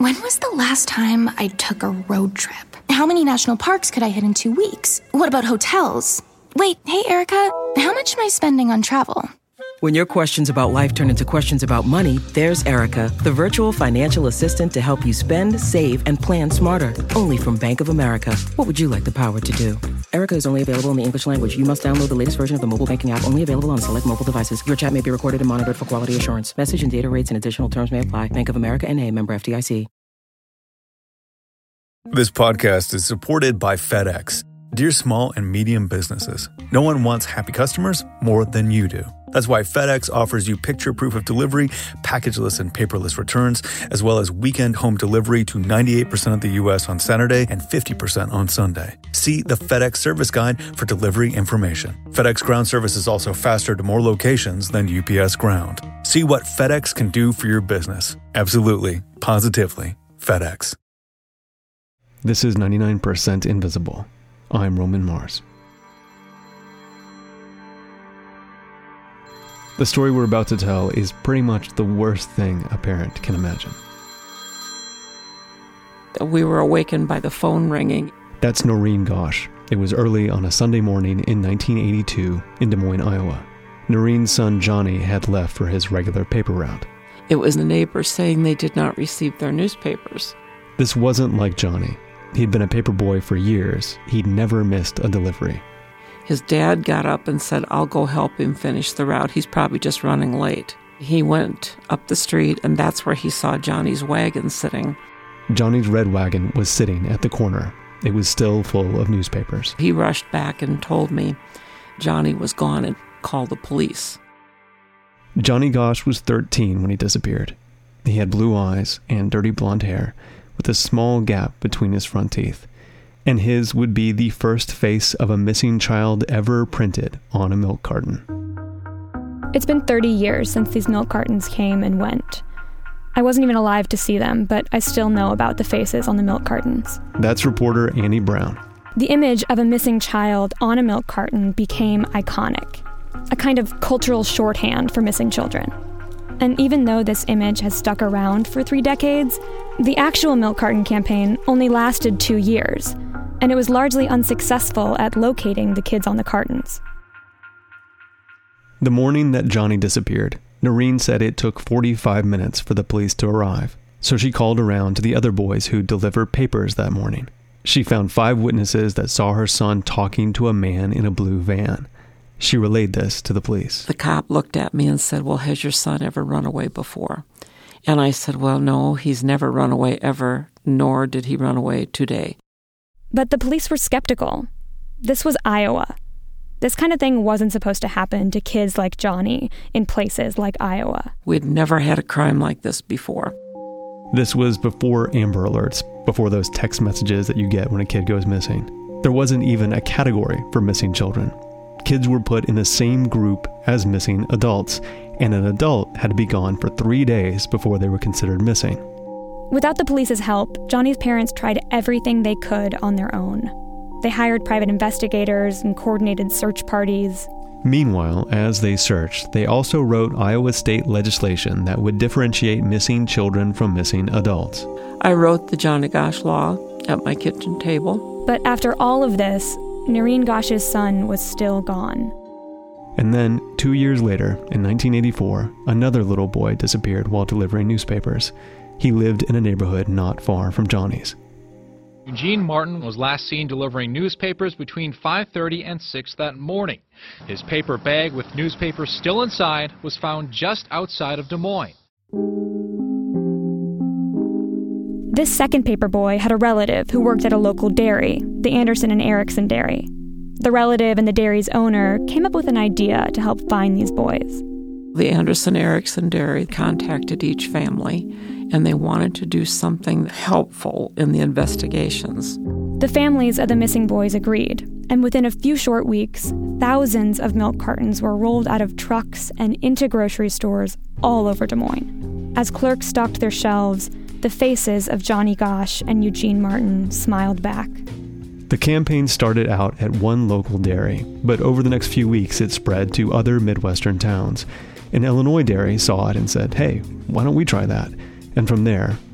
When was the last time I took a road trip? How many national parks could I hit in 2 weeks? What about hotels? Wait, hey, Erica, how much am I spending on travel? When your questions about life turn into questions about money, there's Erica, the virtual financial assistant to help you spend, save, and plan smarter. Only from Bank of America. What would you like the power to do? Erica is only available in the English language. You must download the latest version of the mobile banking app, only available on select mobile devices. Your chat may be recorded and monitored for quality assurance. Message and data rates and additional terms may apply. Bank of America N.A., member FDIC. This podcast is supported by FedEx. Dear small and medium businesses, no one wants happy customers more than you do. That's why FedEx offers you picture proof of delivery, packageless and paperless returns, as well as weekend home delivery to 98% of the U.S. on Saturday and 50% on Sunday. See the FedEx service guide for delivery information. FedEx Ground service is also faster to more locations than UPS Ground. See what FedEx can do for your business. Absolutely, positively, FedEx. This is 99% Invisible. I'm Roman Mars. The story we're about to tell is pretty much the worst thing a parent can imagine. We were awakened by the phone ringing. That's Noreen Gosch. It was early on a Sunday morning in 1982 in Des Moines, Iowa. Noreen's son Johnny had left for his regular paper route. It was the neighbors saying they did not receive their newspapers. This wasn't like Johnny. He'd been a paper boy for years. He'd never missed a delivery. His dad got up and said, "I'll go help him finish the route. He's probably just running late." He went up the street, and that's where he saw Johnny's wagon sitting. Johnny's red wagon was sitting at the corner. It was still full of newspapers. He rushed back and told me Johnny was gone and called the police. Johnny Gosch was 13 when he disappeared. He had blue eyes and dirty blonde hair, with a small gap between his front teeth. And his would be the first face of a missing child ever printed on a milk carton. It's been 30 years since these milk cartons came and went. I wasn't even alive to see them, but I still know about the faces on the milk cartons. That's reporter Annie Brown. The image of a missing child on a milk carton became iconic, a kind of cultural shorthand for missing children. And even though this image has stuck around for 3 decades, the actual milk carton campaign only lasted 2 years, and it was largely unsuccessful at locating the kids on the cartons. The morning that Johnny disappeared, Noreen said it took 45 minutes for the police to arrive, so she called around to the other boys who delivered papers that morning. She found 5 witnesses that saw her son talking to a man in a blue van. She relayed this to the police. The cop looked at me and said, "Well, has your son ever run away before?" And I said, "Well, no, he's never run away ever, nor did he run away today." But the police were skeptical. This was Iowa. This kind of thing wasn't supposed to happen to kids like Johnny in places like Iowa. We'd never had a crime like this before. This was before Amber Alerts, before those text messages that you get when a kid goes missing. There wasn't even a category for missing children. Kids were put in the same group as missing adults, and an adult had to be gone for 3 days before they were considered missing. Without the police's help, Johnny's parents tried everything they could on their own. They hired private investigators and coordinated search parties. Meanwhile, as they searched, they also wrote Iowa state legislation that would differentiate missing children from missing adults. I wrote the Johnny Gosch law at my kitchen table. But after all of this, Noreen Gosch's son was still gone. And then, 2 years later, in 1984, another little boy disappeared while delivering newspapers. He lived in a neighborhood not far from Johnny's. Eugene Martin was last seen delivering newspapers between 5:30 and 6 that morning. His paper bag with newspapers still inside was found just outside of Des Moines. This second paper boy had a relative who worked at a local dairy, the Anderson and Erickson Dairy. The relative and the dairy's owner came up with an idea to help find these boys. The Anderson Erickson Dairy contacted each family, and they wanted to do something helpful in the investigations. The families of the missing boys agreed, and within a few short weeks, thousands of milk cartons were rolled out of trucks and into grocery stores all over Des Moines. As clerks stocked their shelves, the faces of Johnny Gosch and Eugene Martin smiled back. The campaign started out at one local dairy, but over the next few weeks it spread to other Midwestern towns. An Illinois dairy saw it and said, "Hey, why don't we try that?" And from there,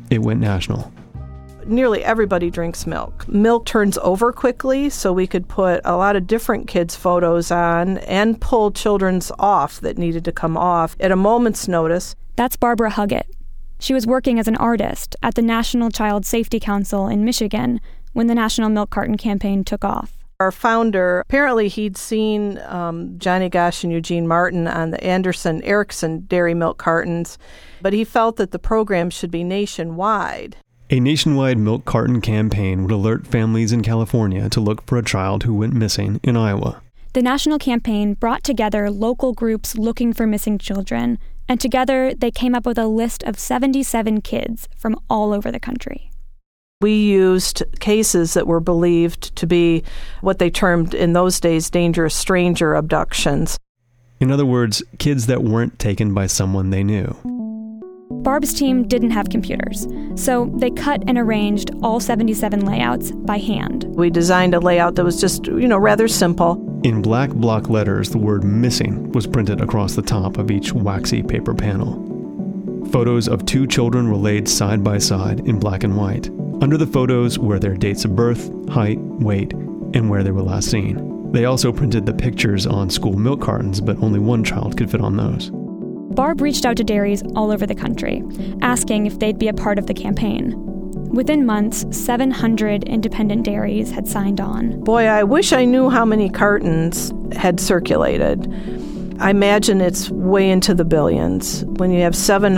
it went national. Nearly everybody drinks milk. Milk turns over quickly, so we could put a lot of different kids' photos on and pull children's off that needed to come off at a moment's notice. That's Barbara Huggett. She was working as an artist at the National Child Safety Council in Michigan when the National Milk Carton campaign took off. Our founder, apparently he'd seen Johnny Gosch and Eugene Martin on the Anderson Erickson dairy milk cartons, but he felt that the program should be nationwide. A nationwide milk carton campaign would alert families in California to look for a child who went missing in Iowa. The national campaign brought together local groups looking for missing children, and together they came up with a list of 77 kids from all over the country. We used cases that were believed to be what they termed in those days dangerous stranger abductions. In other words, kids that weren't taken by someone they knew. Barb's team didn't have computers, so they cut and arranged all 77 layouts by hand. We designed a layout that was just, rather simple. In black block letters, the word missing was printed across the top of each waxy paper panel. Photos of 2 children were laid side by side in black and white. Under the photos were their dates of birth, height, weight, and where they were last seen. They also printed the pictures on school milk cartons, but only one child could fit on those. Barb reached out to dairies all over the country, asking if they'd be a part of the campaign. Within months, 700 independent dairies had signed on. Boy, I wish I knew how many cartons had circulated. I imagine it's way into the billions. When you have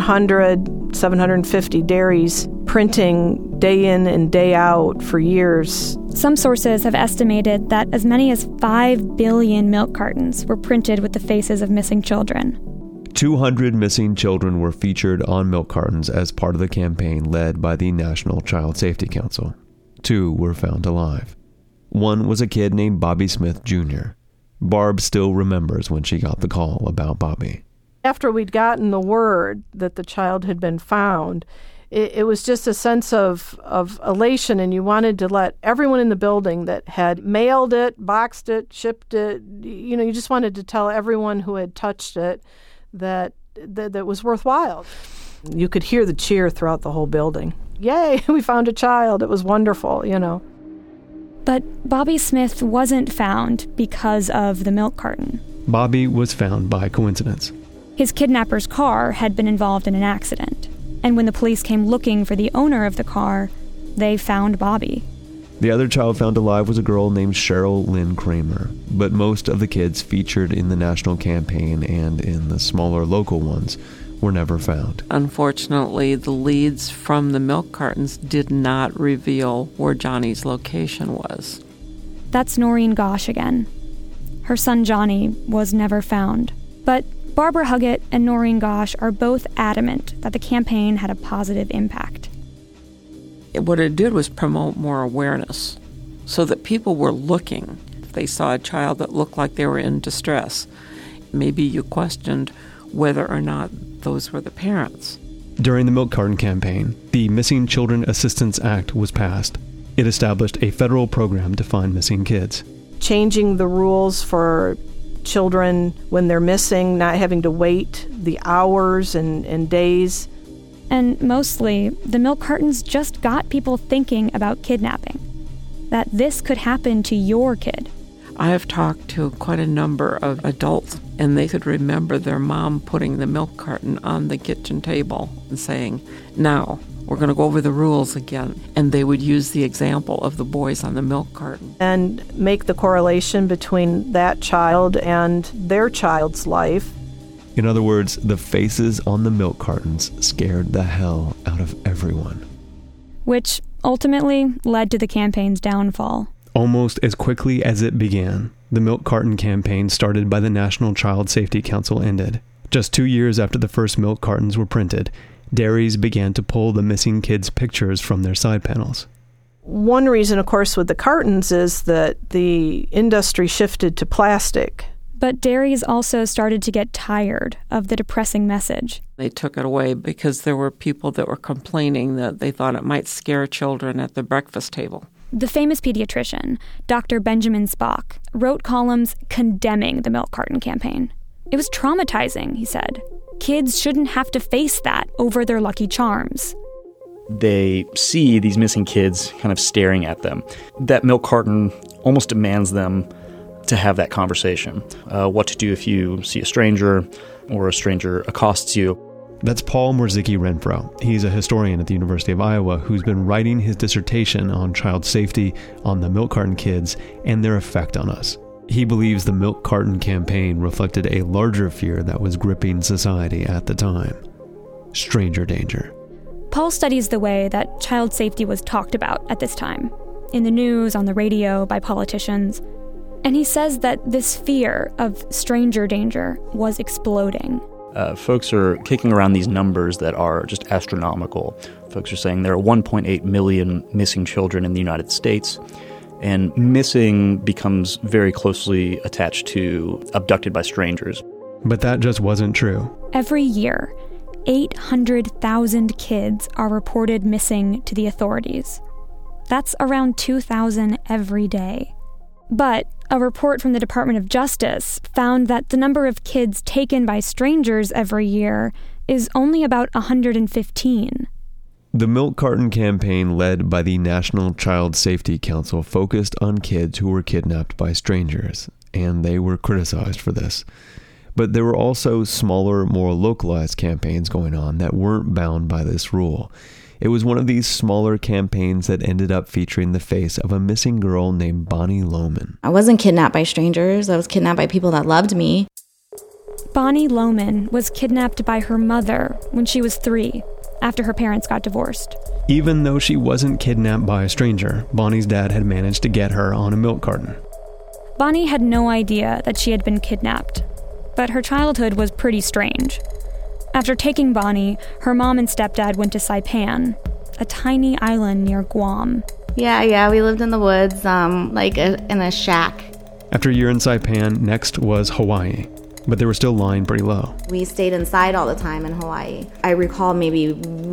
750 dairies printing day in and day out for years. Some sources have estimated that as many as 5 billion milk cartons were printed with the faces of missing children. 200 missing children were featured on milk cartons as part of the campaign led by the National Child Safety Council. 2 were found alive. One was a kid named Bobby Smith Jr. Barb still remembers when she got the call about Bobby. After we'd gotten the word that the child had been found, it was just a sense of elation, and you wanted to let everyone in the building that had mailed it, boxed it, shipped it, you just wanted to tell everyone who had touched it that was worthwhile. You could hear the cheer throughout the whole building. Yay, we found a child. It was wonderful, But Bobby Smith wasn't found because of the milk carton. Bobby was found by coincidence. His kidnapper's car had been involved in an accident, and when the police came looking for the owner of the car, they found Bobby. The other child found alive was a girl named Cheryl Lynn Kramer, but most of the kids featured in the national campaign and in the smaller local ones were never found. Unfortunately, the leads from the milk cartons did not reveal where Johnny's location was. That's Noreen Gosch again. Her son Johnny was never found. But Barbara Huggett and Noreen Gosch are both adamant that the campaign had a positive impact. What it did was promote more awareness so that people were looking. If they saw a child that looked like they were in distress, maybe you questioned whether or not those were the parents. During the milk carton campaign, the Missing Children Assistance Act was passed. It established a federal program to find missing kids. Changing the rules for children when they're missing, not having to wait the hours and days. And mostly, the milk cartons just got people thinking about kidnapping. That this could happen to your kid. I have talked to quite a number of adults, and they could remember their mom putting the milk carton on the kitchen table and saying, "Now, we're going to go over the rules again." And they would use the example of the boys on the milk carton. And make the correlation between that child and their child's life. In other words, the faces on the milk cartons scared the hell out of everyone. Which ultimately led to the campaign's downfall. Almost as quickly as it began, the milk carton campaign started by the National Child Safety Council ended. Just 2 years after the first milk cartons were printed, dairies began to pull the missing kids' pictures from their side panels. One reason, of course, with the cartons is that the industry shifted to plastic. But dairies also started to get tired of the depressing message. They took it away because there were people that were complaining that they thought it might scare children at the breakfast table. The famous pediatrician, Dr. Benjamin Spock, wrote columns condemning the milk carton campaign. It was traumatizing, he said. Kids shouldn't have to face that over their Lucky Charms. They see these missing kids kind of staring at them. That milk carton almost demands them to have that conversation. What to do if you see a stranger or a stranger accosts you. That's Paul Morzicki-Renfro. He's a historian at the University of Iowa who's been writing his dissertation on child safety, on the milk carton kids, and their effect on us. He believes the milk carton campaign reflected a larger fear that was gripping society at the time. Stranger danger. Paul studies the way that child safety was talked about at this time, in the news, on the radio, by politicians. And he says that this fear of stranger danger was exploding. Folks are kicking around these numbers that are just astronomical. Folks are saying there are 1.8 million missing children in the United States, and missing becomes very closely attached to abducted by strangers. But that just wasn't true. Every year, 800,000 kids are reported missing to the authorities. That's around 2,000 every day. But a report from the Department of Justice found that the number of kids taken by strangers every year is only about 115. The milk carton campaign led by the National Child Safety Council focused on kids who were kidnapped by strangers, and they were criticized for this. But there were also smaller, more localized campaigns going on that weren't bound by this rule. It was one of these smaller campaigns that ended up featuring the face of a missing girl named Bonnie Loman. I wasn't kidnapped by strangers. I was kidnapped by people that loved me. Bonnie Loman was kidnapped by her mother when she was 3, after her parents got divorced. Even though she wasn't kidnapped by a stranger, Bonnie's dad had managed to get her on a milk carton. Bonnie had no idea that she had been kidnapped, but her childhood was pretty strange. After taking Bonnie, her mom and stepdad went to Saipan, a tiny island near Guam. Yeah, we lived in the woods, in a shack. After a year in Saipan, next was Hawaii, but they were still lying pretty low. We stayed inside all the time in Hawaii. I recall maybe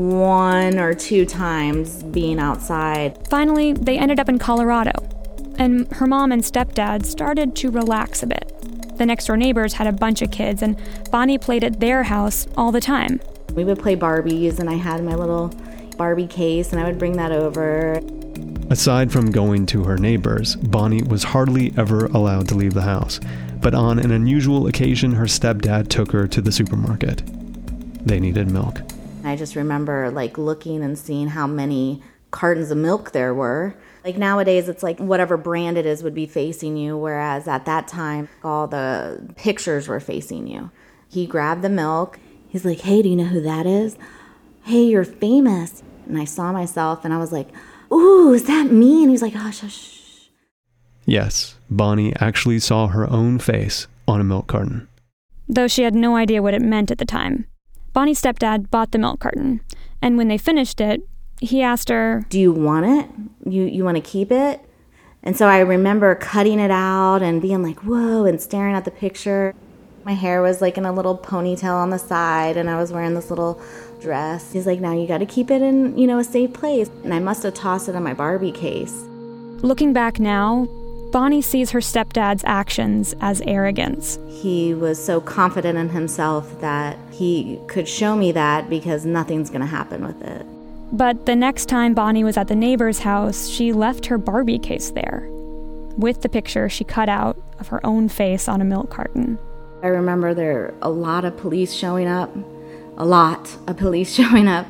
1 or 2 times being outside. Finally, they ended up in Colorado, and her mom and stepdad started to relax a bit. The next-door neighbors had a bunch of kids, and Bonnie played at their house all the time. We would play Barbies, and I had my little Barbie case, and I would bring that over. Aside from going to her neighbors, Bonnie was hardly ever allowed to leave the house. But on an unusual occasion, her stepdad took her to the supermarket. They needed milk. I just remember, looking and seeing how many cartons of milk there were. Nowadays, it's whatever brand it is would be facing you, whereas at that time, all the pictures were facing you. He grabbed the milk. He's like, "Hey, do you know who that is? Hey, you're famous." And I saw myself, and I was like, "Ooh, is that me?" And he's like, "Hush, hush." Yes, Bonnie actually saw her own face on a milk carton. Though she had no idea what it meant at the time. Bonnie's stepdad bought the milk carton, and when they finished it, he asked her, "Do you want it? You want to keep it?" And so I remember cutting it out and being like, whoa, and staring at the picture. My hair was in a little ponytail on the side, and I was wearing this little dress. He's like, "Now you got to keep it in, a safe place." And I must have tossed it in my Barbie case. Looking back now, Bonnie sees her stepdad's actions as arrogance. He was so confident in himself that he could show me that because nothing's going to happen with it. But the next time Bonnie was at the neighbor's house, she left her Barbie case there, with the picture she cut out of her own face on a milk carton. I remember there were a lot of police showing up. A lot of police showing up.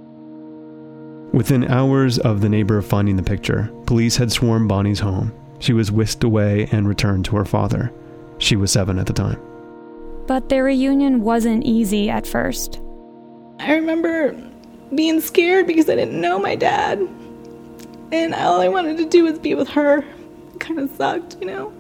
Within hours of the neighbor finding the picture, police had swarmed Bonnie's home. She was whisked away and returned to her father. She was 7 at the time. But their reunion wasn't easy at first. I remember being scared because I didn't know my dad. And all I wanted to do was be with her. It kind of sucked,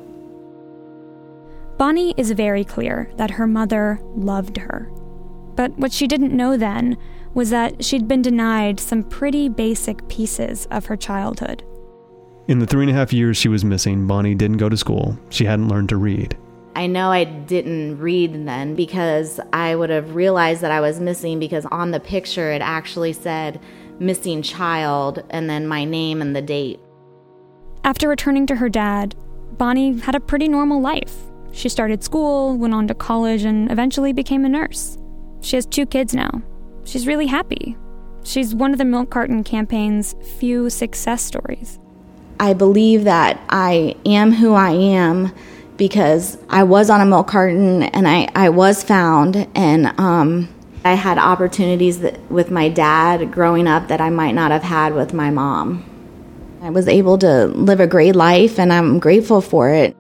Bonnie is very clear that her mother loved her. But what she didn't know then was that she'd been denied some pretty basic pieces of her childhood. In the 3.5 years she was missing, Bonnie didn't go to school. She hadn't learned to read. I know I didn't read then because I would have realized that I was missing because on the picture it actually said missing child and then my name and the date. After returning to her dad, Bonnie had a pretty normal life. She started school, went on to college, and eventually became a nurse. She has 2 kids now. She's really happy. She's one of the Milk Carton campaign's few success stories. I believe that I am who I am because I was on a milk carton and I was found, and I had opportunities with my dad growing up that I might not have had with my mom. I was able to live a great life, and I'm grateful for it.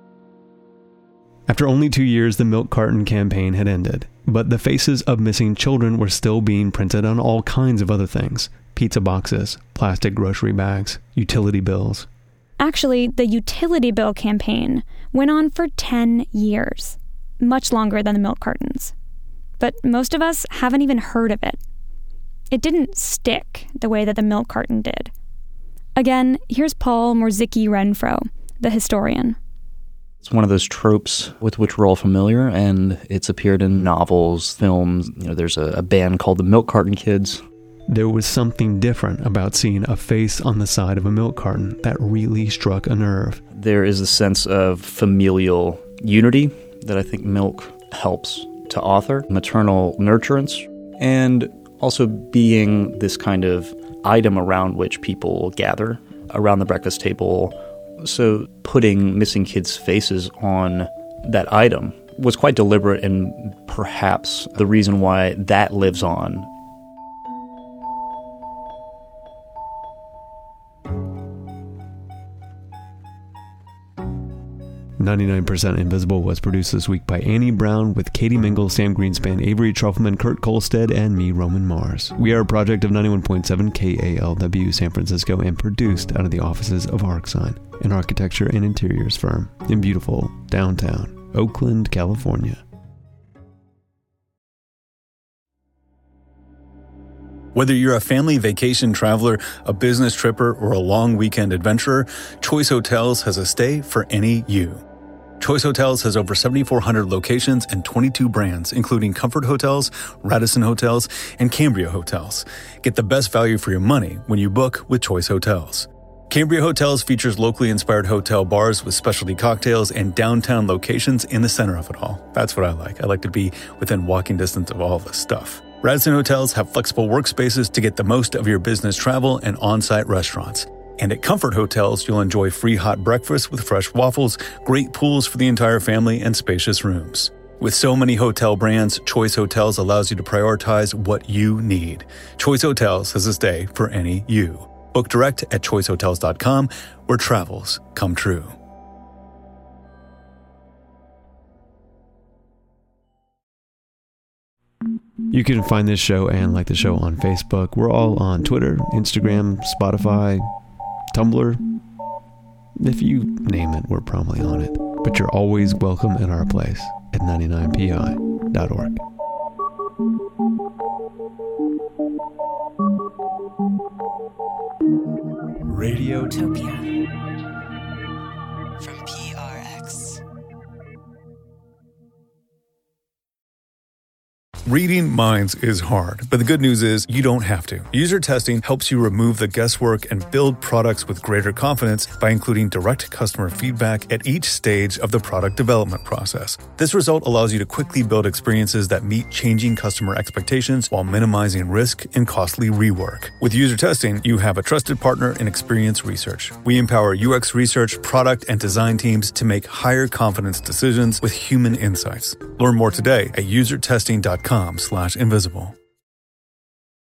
After only 2 years, the Milk Carton campaign had ended, but the faces of missing children were still being printed on all kinds of other things: pizza boxes, plastic grocery bags, utility bills. Actually, the utility bill campaign went on for 10 years, much longer than the milk cartons. But most of us haven't even heard of it. It didn't stick the way that the milk carton did. Again, here's Paul Mokrzycki-Renfro, the historian. It's one of those tropes with which we're all familiar, and it's appeared in novels, films. There's a band called the Milk Carton Kids. There was something different about seeing a face on the side of a milk carton that really struck a nerve. There is a sense of familial unity that I think milk helps to author, maternal nurturance, and also being this kind of item around which people gather around the breakfast table. So putting missing kids' faces on that item was quite deliberate, and perhaps the reason why that lives on. "99% Invisible" was produced this week by Annie Brown with Katie Mingle, Sam Greenspan, Avery Trufelman, Kurt Kolstad, and me, Roman Mars. We are a project of 91.7 KALW San Francisco and produced out of the offices of ArcSign, an architecture and interiors firm in beautiful downtown Oakland, California. Whether you're a family vacation traveler, a business tripper, or a long weekend adventurer, Choice Hotels has a stay for any you. Choice Hotels has over 7,400 locations and 22 brands, including Comfort Hotels, Radisson Hotels, and Cambria Hotels. Get the best value for your money when you book with Choice Hotels. Cambria Hotels features locally inspired hotel bars with specialty cocktails and downtown locations in the center of it all. That's what I like. I like to be within walking distance of all this stuff. Radisson Hotels have flexible workspaces to get the most of your business travel and on-site restaurants. And at Comfort Hotels, you'll enjoy free hot breakfast with fresh waffles, great pools for the entire family, and spacious rooms. With so many hotel brands, Choice Hotels allows you to prioritize what you need. Choice Hotels has a stay for any you. Book direct at choicehotels.com, where travels come true. You can find this show and like the show on Facebook. We're all on Twitter, Instagram, Spotify, Tumblr. If you name it, we're probably on it. But you're always welcome in our place at 99pi.org. Radiotopia from PRX. Reading minds is hard, but the good news is you don't have to. User testing helps you remove the guesswork and build products with greater confidence by including direct customer feedback at each stage of the product development process. This result allows you to quickly build experiences that meet changing customer expectations while minimizing risk and costly rework. With user testing, you have a trusted partner in Experience Research. We empower UX research, product, and design teams to make higher confidence decisions with human insights. Learn more today at usertesting.com/invisible.